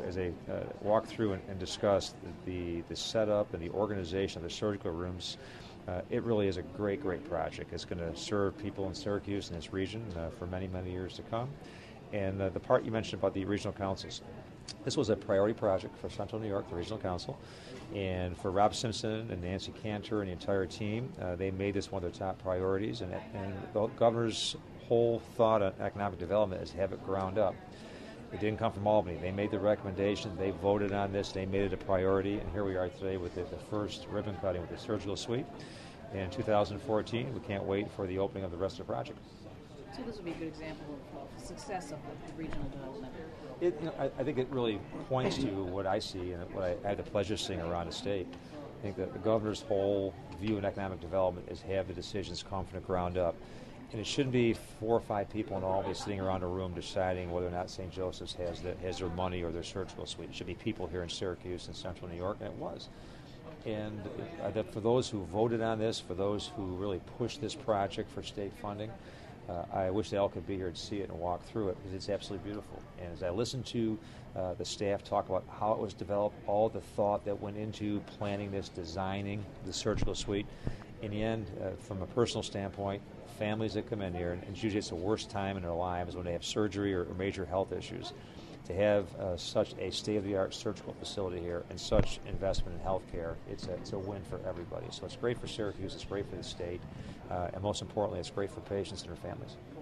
as they walk through and discuss the setup and the organization of the surgical rooms, it really is a great, great project. It's going to serve people in Syracuse and this region for many, many years to come. And the part you mentioned about the regional councils, this was a priority project for Central New York, the regional council, and for Rob Simpson and Nancy Cantor and the entire team, they made this one of their top priorities. And the governor's whole thought on economic development is to have it ground up. It didn't come from Albany. They made the recommendation. They voted on this. They made it a priority. And here we are today with the first ribbon cutting with the surgical suite. In 2014, we can't wait for the opening of the rest of the project. So this would be a good example of success of the regional development. I think it really points to what I see and what I had the pleasure of seeing around the state. I think that the governor's whole view in economic development is have the decisions come from the ground up. And it shouldn't be 4 or 5 people in Albany sitting around a room deciding whether or not St. Joseph's has their money or their surgical suite. It should be people here in Syracuse and Central New York, and it was. And for those who voted on this, for those who really pushed this project for state funding, I wish they all could be here to see it and walk through it, because it's absolutely beautiful. And as I listened to the staff talk about how it was developed, all the thought that went into planning this, designing the surgical suite, in the end, from a personal standpoint, families that come in here, and usually it's the worst time in their lives when they have surgery or major health issues, to have such a state-of-the-art surgical facility here and such investment in health care, it's a win for everybody. So it's great for Syracuse, it's great for the state, and most importantly, it's great for patients and their families.